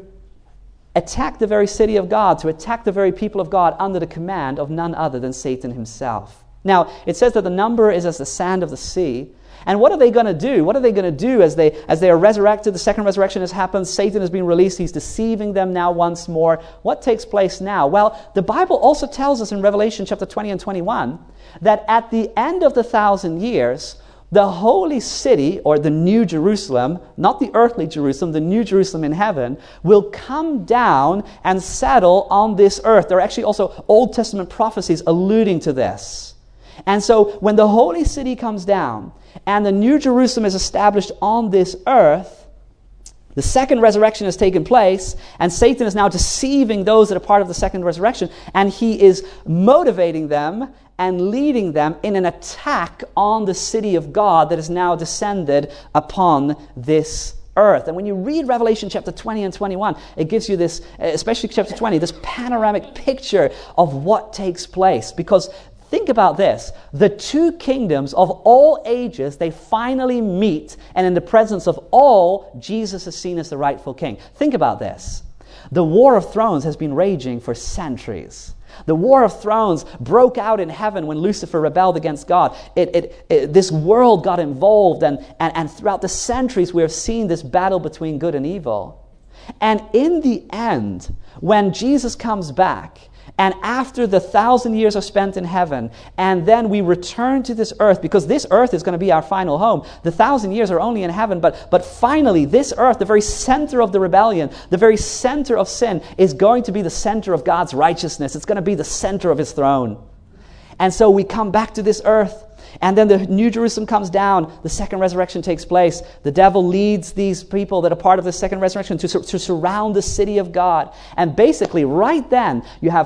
attack the very city of God, to attack the very people of God under the command of none other than Satan himself. Now, it says that the number is as the sand of the sea. And what are they going to do? What are they going to do as they are resurrected? The second resurrection has happened. Satan has been released. He's deceiving them now once more. What takes place now? Well, the Bible also tells us in Revelation chapter 20 and 21 that at the end of the 1,000 years, the holy city, or the New Jerusalem, not the earthly Jerusalem, the New Jerusalem in heaven, will come down and settle on this earth. There are actually also Old Testament prophecies alluding to this. And so when the holy city comes down and the New Jerusalem is established on this earth, the second resurrection has taken place, and Satan is now deceiving those that are part of the second resurrection, and he is motivating them and leading them in an attack on the city of God that is now descended upon this earth. And when you read Revelation chapter 20 and 21, it gives you this, especially chapter 20, this panoramic picture of what takes place. Because think about this. The two kingdoms of all ages, they finally meet, and in the presence of all, Jesus is seen as the rightful king. Think about this. The War of Thrones has been raging for centuries. The War of Thrones broke out in heaven when Lucifer rebelled against God. This world got involved, and throughout the centuries we have seen this battle between good and evil. And in the end, when Jesus comes back, and after the 1,000 years are spent in heaven, and then we return to this earth, because this earth is going to be our final home. The 1,000 years are only in heaven, but finally this earth, the very center of the rebellion, the very center of sin, is going to be the center of God's righteousness. It's going to be the center of his throne. And so we come back to this earth, and then the New Jerusalem comes down. The second resurrection takes place. The devil leads these people that are part of the second resurrection to surround the city of God. And basically, right then, you have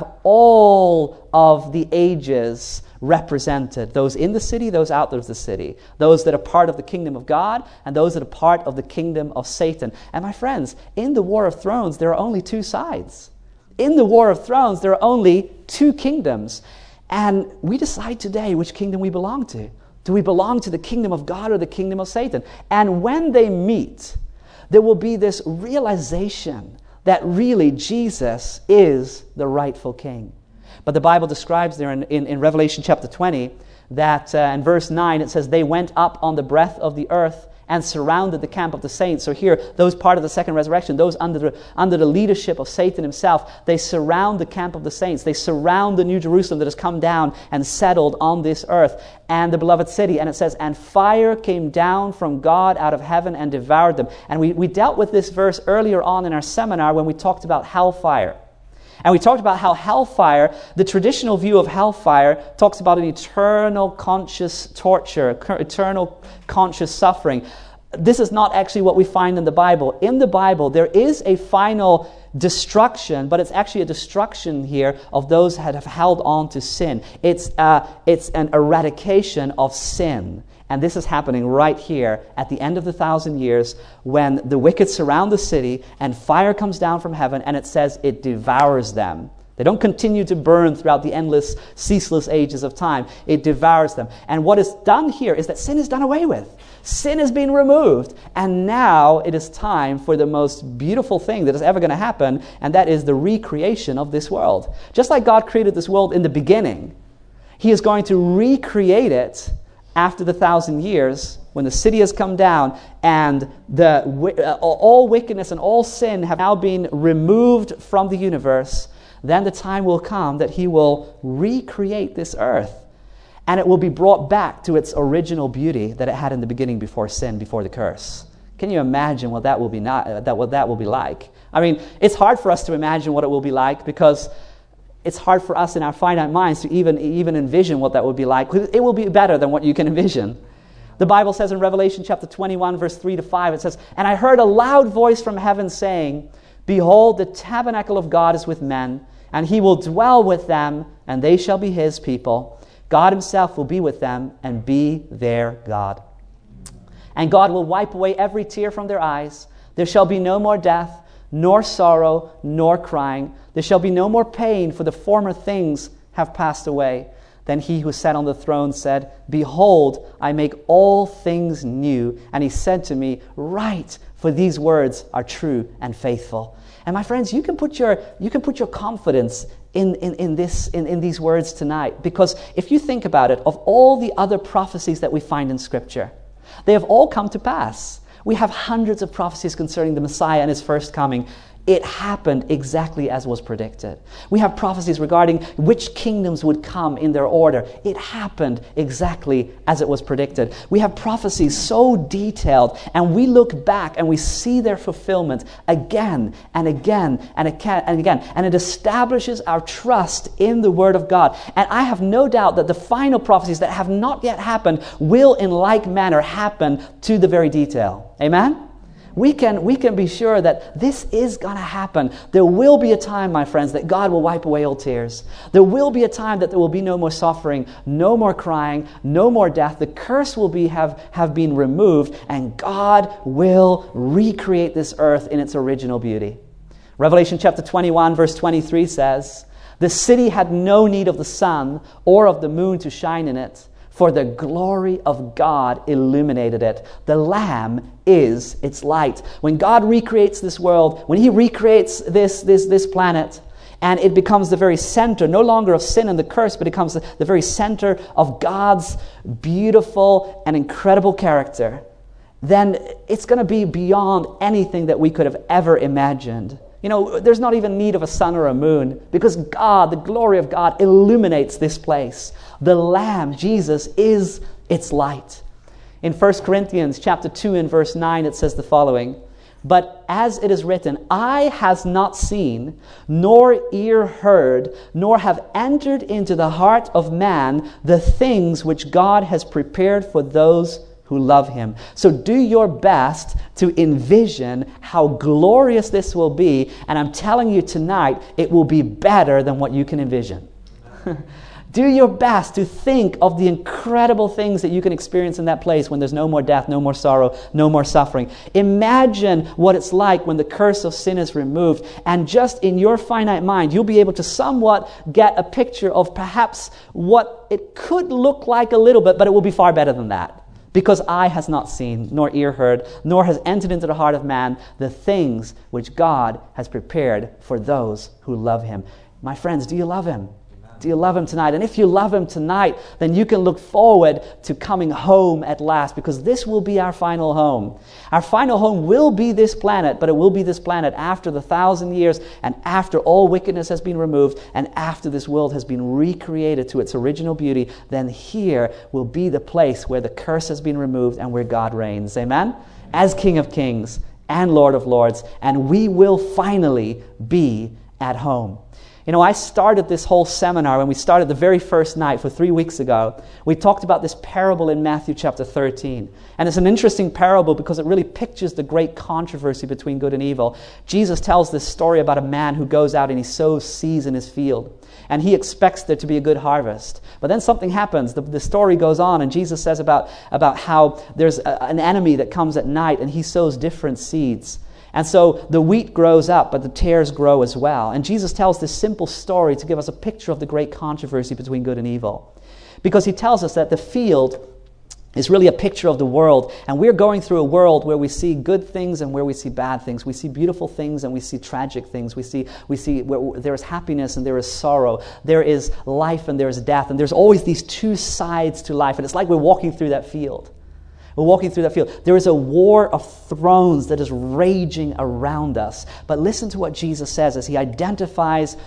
all of the ages represented. Those in the city, those out of the city. Those that are part of the kingdom of God, and those that are part of the kingdom of Satan. And my friends, in the War of Thrones, there are only two sides. In the War of Thrones, there are only two kingdoms. And we decide today which kingdom we belong to. Do we belong to the kingdom of God or the kingdom of Satan? And when they meet, there will be this realization that really Jesus is the rightful king. But the Bible describes there in Revelation chapter 20 that in verse 9 it says, "They went up on the breadth of the earth and surrounded the camp of the saints. So here, those part of the second resurrection, those under the leadership of Satan himself, they surround the camp of the saints. They surround the New Jerusalem that has come down and settled on this earth and the beloved city. And it says, and fire came down from God out of heaven and devoured them. And we dealt with this verse earlier on in our seminar when we talked about hellfire. And we talked about how hellfire, the traditional view of hellfire, talks about an eternal conscious torture, eternal conscious suffering. This is not actually what we find in the Bible. In the Bible, there is a final destruction, but it's actually a destruction here of those that have held on to sin. It's an eradication of sin. And this is happening right here at the end of the 1,000 years when the wicked surround the city and fire comes down from heaven and it says it devours them. They don't continue to burn throughout the endless, ceaseless ages of time. It devours them. And what is done here is that sin is done away with. Sin has been removed. And now it is time for the most beautiful thing that is ever going to happen, and that is the recreation of this world. Just like God created this world in the beginning, He is going to recreate it after the 1,000 years, when the city has come down and all wickedness and all sin have now been removed from the universe, then the time will come that He will recreate this earth. And it will be brought back to its original beauty that it had in the beginning before sin, before the curse. Can you imagine what that will be like? I mean, it's hard for us to imagine what it will be like because it's hard for us in our finite minds to even envision what that would be like. It will be better than what you can envision. The Bible says in Revelation chapter 21, verse 3 to 5, it says, and I heard a loud voice from heaven saying, behold, the tabernacle of God is with men, and He will dwell with them, and they shall be His people. God Himself will be with them and be their God. And God will wipe away every tear from their eyes. There shall be no more death, nor sorrow, nor crying. There shall be no more pain, for the former things have passed away. Then He who sat on the throne said, behold, I make all things new. And He said to me, write, for these words are true and faithful. And my friends, you can put your confidence in these words tonight. Because if you think about it, of all the other prophecies that we find in Scripture, they have all come to pass. We have hundreds of prophecies concerning the Messiah and His first coming. It happened exactly as was predicted. We have prophecies regarding which kingdoms would come in their order. It happened exactly as it was predicted. We have prophecies so detailed, and we look back and we see their fulfillment again and again and again and again. And it establishes our trust in the Word of God. And I have no doubt that the final prophecies that have not yet happened will in like manner happen to the very detail. Amen? We can be sure that this is going to happen. There will be a time, my friends, that God will wipe away all tears. There will be a time that there will be no more suffering, no more crying, no more death. The curse will have been removed, and God will recreate this earth in its original beauty. Revelation chapter 21, verse 23 says, the city had no need of the sun or of the moon to shine in it, for the glory of God illuminated it. The Lamb is its light. When God recreates this world, when He recreates this planet, and it becomes the very center, no longer of sin and the curse, but it becomes the very center of God's beautiful and incredible character, then it's going to be beyond anything that we could have ever imagined. You know, there's not even need of a sun or a moon because God, the glory of God, illuminates this place. The Lamb, Jesus, is its light. In 1 Corinthians chapter 2 and verse 9, it says the following, but as it is written, eye has not seen, nor ear heard, nor have entered into the heart of man the things which God has prepared for those who love Him. So do your best to envision how glorious this will be, and I'm telling you tonight, it will be better than what you can envision. Do your best to think of the incredible things that you can experience in that place when there's no more death, no more sorrow, no more suffering. Imagine what it's like when the curse of sin is removed, and just in your finite mind, you'll be able to somewhat get a picture of perhaps what it could look like a little bit, but it will be far better than that. Because eye has not seen, nor ear heard, nor has entered into the heart of man the things which God has prepared for those who love Him. My friends, do you love Him? Amen. Do you love Him tonight? And if you love Him tonight, then you can look forward to coming home at last, because this will be our final home. Our final home will be this planet, but it will be this planet after the 1,000 years and after all wickedness has been removed and after this world has been recreated to its original beauty. Then here will be the place where the curse has been removed and where God reigns. Amen? As King of Kings and Lord of Lords. And we will finally be at home. You know, I started this whole seminar when we started the very first night 3 weeks ago. We talked about this parable in Matthew chapter 13. And it's an interesting parable because it really pictures the great controversy between good and evil. Jesus tells this story about a man who goes out and he sows seeds in his field. And he expects there to be a good harvest. But then something happens. The story goes on, and Jesus says about how there's an enemy that comes at night and he sows different seeds. And so the wheat grows up, but the tares grow as well. And Jesus tells this simple story to give us a picture of the great controversy between good and evil. Because he tells us that the field is really a picture of the world. And we're going through a world where we see good things and where we see bad things. We see beautiful things and we see tragic things. We see where there is happiness and there is sorrow. There is life and there is death. And there's always these two sides to life. And it's like we're walking through that field. We're walking through that field. There is a war of thrones that is raging around us. But listen to what Jesus says as he identifies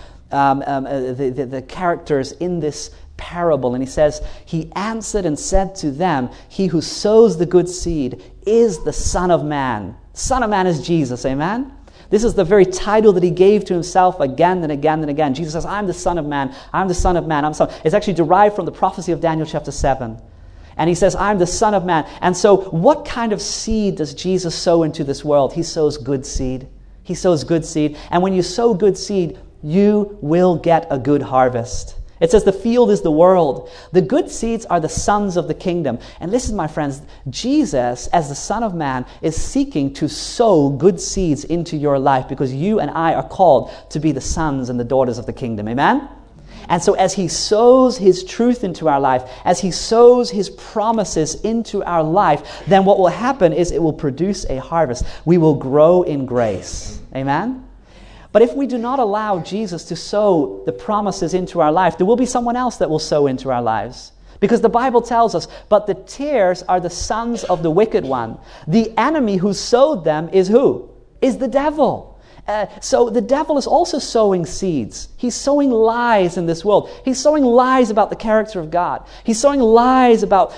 the characters in this parable. And he says, he answered and said to them, he who sows the good seed is the Son of Man. Son of Man is Jesus, amen? This is the very title that he gave to himself again and again and again. Jesus says, I'm the Son of Man. I'm the Son of Man. It's actually derived from the prophecy of Daniel chapter 7. And he says, I'm the Son of Man. And so what kind of seed does Jesus sow into this world? He sows good seed. He sows good seed. And when you sow good seed, you will get a good harvest. It says the field is the world. The good seeds are the sons of the kingdom. And listen, my friends, Jesus, as the Son of Man, is seeking to sow good seeds into your life because you and I are called to be the sons and the daughters of the kingdom. Amen? And so as he sows his truth into our life, as he sows his promises into our life, then what will happen is it will produce a harvest. We will grow in grace. Amen? But if we do not allow Jesus to sow the promises into our life, there will be someone else that will sow into our lives. Because the Bible tells us, but the tares are the sons of the wicked one. The enemy who sowed them is who? Is the devil. So the devil is also sowing seeds. He's sowing lies in this world. He's sowing lies about the character of God. He's sowing lies about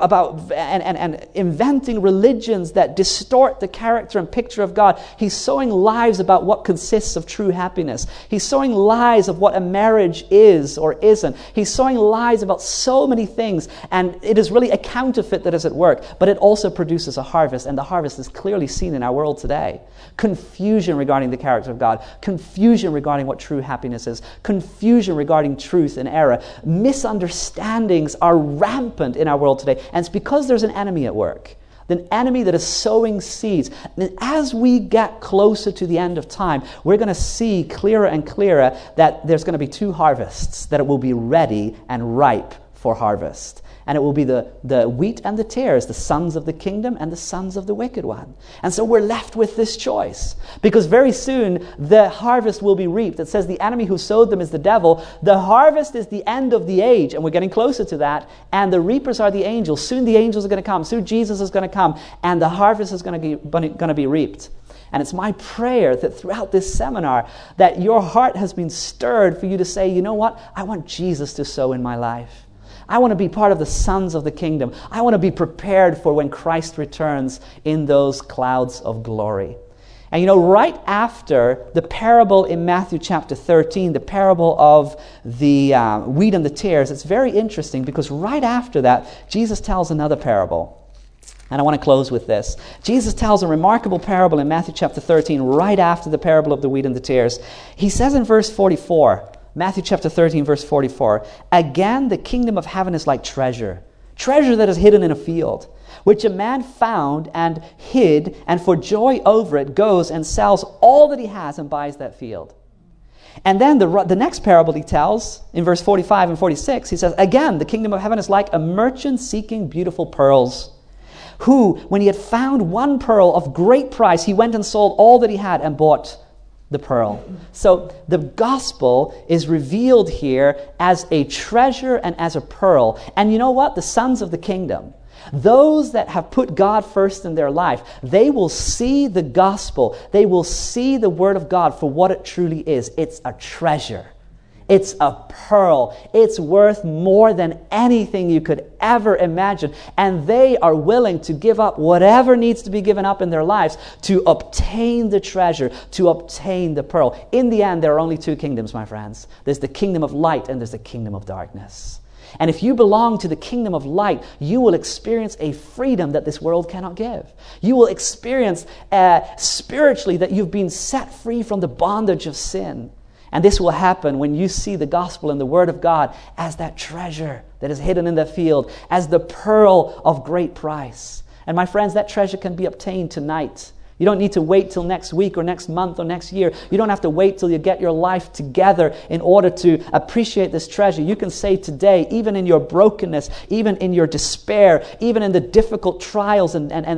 and inventing religions that distort the character and picture of God. He's sowing lies about what consists of true happiness. He's sowing lies of what a marriage is or isn't. He's sowing lies about so many things, and it is really a counterfeit that is at work, but it also produces a harvest, and the harvest is clearly seen in our world today. Confusion regarding the character of God, confusion regarding what true happiness is, confusion regarding truth and error. Misunderstandings are rampant in our world today, and it's because there's an enemy at work, an enemy that is sowing seeds. And as we get closer to the end of time, we're going to see clearer and clearer that there's going to be two harvests, that it will be ready and ripe for harvest. And it will be the wheat and the tares, the sons of the kingdom and the sons of the wicked one. And so we're left with this choice. Because very soon the harvest will be reaped. It says the enemy who sowed them is the devil. The harvest is the end of the age, and we're getting closer to that. And the reapers are the angels. Soon the angels are going to come. Soon Jesus is going to come. And the harvest is going to be reaped. And it's my prayer that throughout this seminar that your heart has been stirred for you to say, you know what? I want Jesus to sow in my life. I want to be part of the sons of the kingdom. I want to be prepared for when Christ returns in those clouds of glory. And you know, right after the parable in Matthew chapter 13, the parable of the wheat and the tares, it's very interesting because right after that, Jesus tells another parable. And I want to close with this. Jesus tells a remarkable parable in Matthew chapter 13, right after the parable of the wheat and the tares. He says in verse 44, Matthew chapter 13, verse 44, again, the kingdom of heaven is like treasure that is hidden in a field, which a man found and hid, and for joy over it goes and sells all that he has and buys that field. And then the next parable he tells, in verse 45 and 46, he says, again, the kingdom of heaven is like a merchant seeking beautiful pearls, who, when he had found one pearl of great price, he went and sold all that he had and bought the pearl. So the gospel is revealed here as a treasure and as a pearl. And you know what? The sons of the kingdom, those that have put God first in their life, they will see the gospel. They will see the word of God for what it truly is. It's a treasure. It's a pearl. It's worth more than anything you could ever imagine. And they are willing to give up whatever needs to be given up in their lives to obtain the treasure, to obtain the pearl. In the end, there are only two kingdoms, my friends. There's the kingdom of light and there's the kingdom of darkness. And if you belong to the kingdom of light, you will experience a freedom that this world cannot give. You will experience spiritually that you've been set free from the bondage of sin. And this will happen when you see the gospel and the word of God as that treasure that is hidden in the field, as the pearl of great price. And my friends, that treasure can be obtained tonight. You don't need to wait till next week or next month or next year. You don't have to wait till you get your life together in order to appreciate this treasure. You can say today, even in your brokenness, even in your despair, even in the difficult trials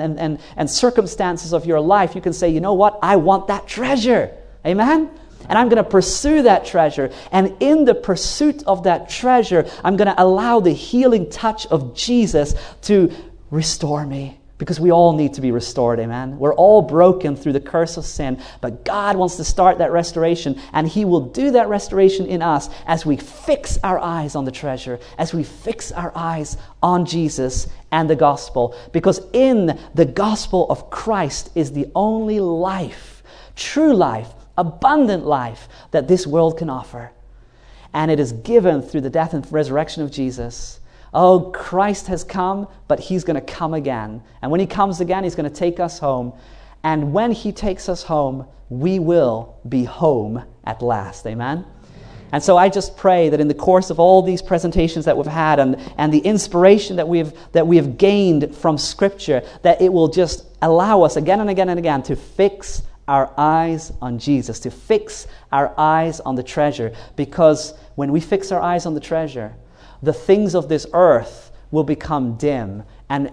and circumstances of your life, you can say, you know what? I want that treasure. Amen? And I'm going to pursue that treasure. And in the pursuit of that treasure, I'm going to allow the healing touch of Jesus to restore me. Because we all need to be restored, amen? We're all broken through the curse of sin, but God wants to start that restoration, and He will do that restoration in us as we fix our eyes on the treasure, as we fix our eyes on Jesus and the gospel. Because in the gospel of Christ is the only life, true life, abundant life that this world can offer. And it is given through the death and resurrection of Jesus. Oh, Christ has come, but He's going to come again. And when He comes again, He's going to take us home. And when He takes us home, we will be home at last. Amen? And so I just pray that in the course of all these presentations that we've had and the inspiration that we have gained from Scripture, that it will just allow us again and again and again to fix our eyes on Jesus, to fix our eyes on the treasure. Because when we fix our eyes on the treasure, the things of this earth will become dim, and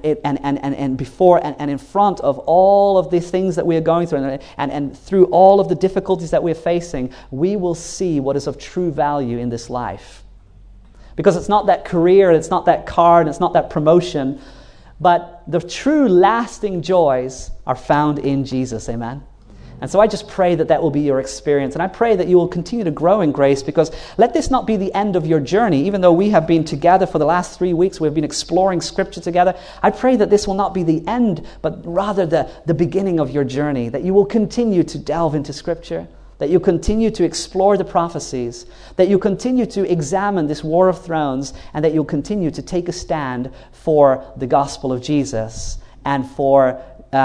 before and in front of all of these things that we are going through, and through all of the difficulties that we're facing, we will see what is of true value in this life. Because it's not that career, it's not that car, and it's not that promotion, but the true lasting joys are found in Jesus. Amen? And so I just pray that will be your experience. And I pray that you will continue to grow in grace, because let this not be the end of your journey. Even though we have been together for the last 3 weeks, we've been exploring Scripture together. I pray that this will not be the end, but rather the beginning of your journey. That you will continue to delve into Scripture. That you continue to explore the prophecies. That you continue to examine this War of Thrones. And that you'll continue to take a stand for the gospel of Jesus. And for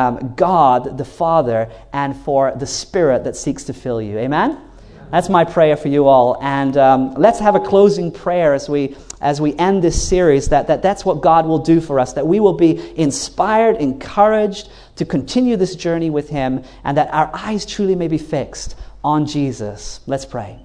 God the Father, and for the Spirit that seeks to fill you. Amen? That's my prayer for you all. And let's have a closing prayer as we end this series, that's what God will do for us, that we will be inspired, encouraged to continue this journey with Him, and that our eyes truly may be fixed on Jesus. Let's pray.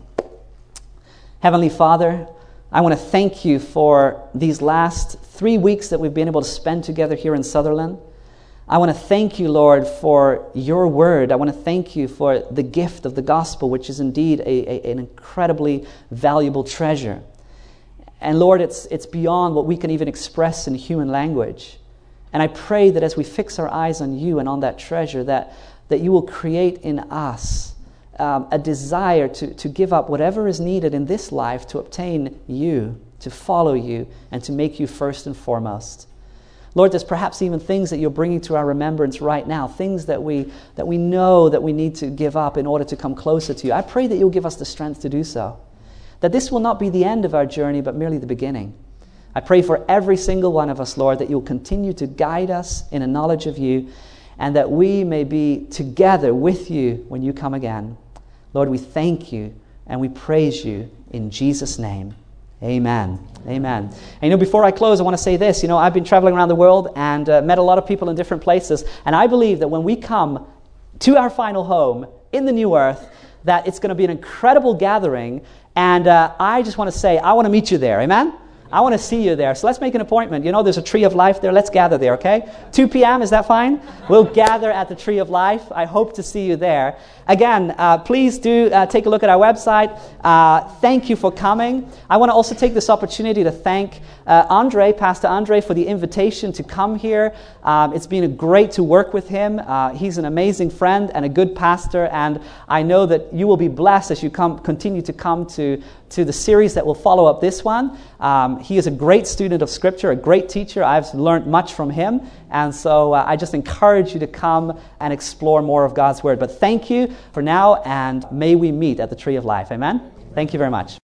Heavenly Father, I want to thank You for these last 3 weeks that we've been able to spend together here in Sutherland. I want to thank You, Lord, for Your word. I want to thank You for the gift of the gospel, which is indeed an incredibly valuable treasure. And Lord, it's beyond what we can even express in human language. And I pray that as we fix our eyes on You and on that treasure, that You will create in us a desire to give up whatever is needed in this life to obtain You, to follow You, and to make You first and foremost. Lord, there's perhaps even things that You're bringing to our remembrance right now, things that we know that we need to give up in order to come closer to You. I pray that You'll give us the strength to do so, that this will not be the end of our journey, but merely the beginning. I pray for every single one of us, Lord, that You'll continue to guide us in a knowledge of You, and that we may be together with You when You come again. Lord, we thank You and we praise You in Jesus' name. Amen. Amen. And before I close, I want to say this. I've been traveling around the world and met a lot of people in different places. And I believe that when we come to our final home in the new earth, that it's going to be an incredible gathering. And I just want to say, I want to meet you there. Amen? I want to see you there. So let's make an appointment. You know, there's a Tree of Life there. Let's gather there, okay? 2 p.m., is that fine? We'll gather at the Tree of Life. I hope to see you there. Again, please do take a look at our website. Thank you for coming. I want to also take this opportunity to thank Pastor Andre, for the invitation to come here. It's been great to work with him. He's an amazing friend and a good pastor, and I know that you will be blessed as you continue to come to the series that will follow up this one. He is a great student of Scripture, a great teacher. I've learned much from him, and so I just encourage you to come and explore more of God's Word. But thank you for now, and may we meet at the Tree of Life. Amen? Thank you very much.